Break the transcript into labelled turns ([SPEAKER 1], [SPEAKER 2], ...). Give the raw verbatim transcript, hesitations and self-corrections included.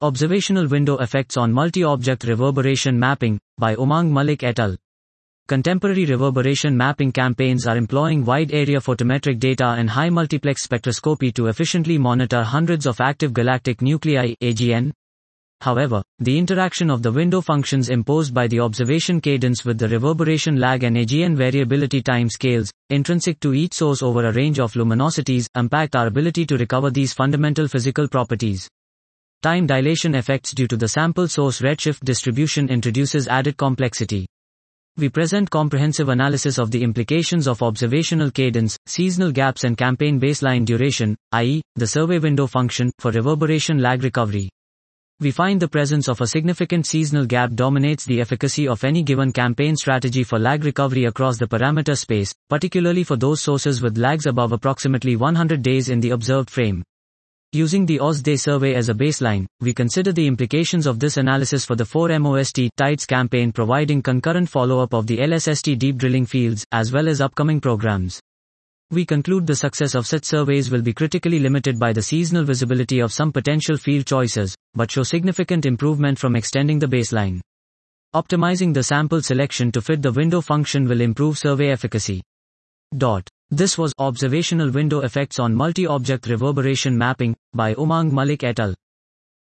[SPEAKER 1] Observational Window Effects on Multi-Object Reverberation Mapping, by Umang Malik et al. Contemporary reverberation mapping campaigns are employing wide-area photometric data and high-multiplex spectroscopy to efficiently monitor hundreds of active galactic nuclei (A G N). However, the interaction of the window functions imposed by the observation cadence with the reverberation lag and A G N variability time scales, intrinsic to each source over a range of luminosities, impact our ability to recover these fundamental physical properties. Time dilation effects due to the sample source redshift distribution introduces added complexity. We present comprehensive analysis of the implications of observational cadence, seasonal gaps and campaign baseline duration, that is, the survey window function, for reverberation lag recovery. We find the presence of a significant seasonal gap dominates the efficacy of any given campaign strategy for lag recovery across the parameter space, particularly for those sources with lags above approximately one hundred days in the observed frame. Using the O S D E survey as a baseline, we consider the implications of this analysis for the four MOST TIDES campaign, providing concurrent follow-up of the L S S T deep drilling fields, as well as upcoming programs. We conclude the success of such surveys will be critically limited by the seasonal visibility of some potential field choices, but show significant improvement from extending the baseline. Optimizing the sample selection to fit the window function will improve survey efficacy. Dot. This was Observational Window Effects on Multi-Object Reverberation Mapping, by Umang Malik et al.